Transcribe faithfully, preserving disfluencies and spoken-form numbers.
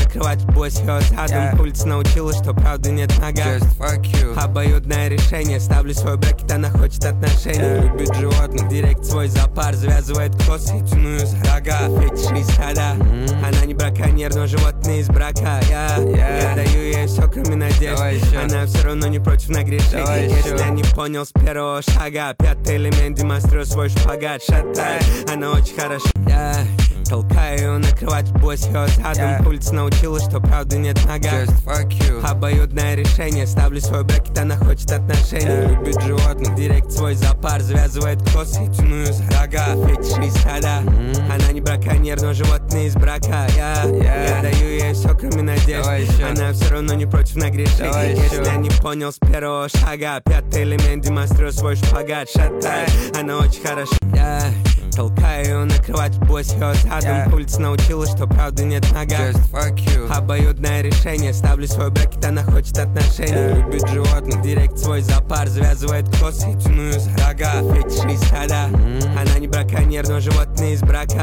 накрывать в босс ее задом. yeah. Улица научила, что правды нет в ногах. Just fuck you. Обоюдное решение. Ставлю свой брекет, она хочет отношений. yeah. Любит животных. Директ свой зоопарк, завязывает косы и тяную за рога. Фетиш из стада. mm. Она не браконьер, но животные из брака. yeah. Yeah. Я даю ей все, кроме надежды. Она все равно не против нагрешений. Если я не понял с первого шага, пятый элемент демонстрирует свой шпагат. Шатает, она очень хорошо. yeah. Толкаю ее накрывать в босс ее задом. yeah. Улица научила, что правды нет в ногах. Just fuck you. Обоюдное решение. Ставлю свой брекет, она хочет отношений. yeah. Любит животных. Директ свой зоопарк, завязывает косы и тяную за рога. Фетиш из стада. mm. Она не браконьер, но животные из брака. yeah. Yeah. Я даю ей все, кроме надежды. Она все равно не против нагрешений. Если я не понял с первого шага, пятый элемент демонстрирует свой шпагат. Шатает, она очень хорошо. yeah. Толкаю ее накрывать в босс ее задом. yeah. Улица научила, что правды нет в ногах. Just fuck you. Обоюдное решение. Ставлю свой брекет, она хочет отношений. yeah. Любит животных. Директ свой зоопарк, завязывает косы и тяную за рога. Фетиш из стада. mm. Она не браконьер, но животные из брака.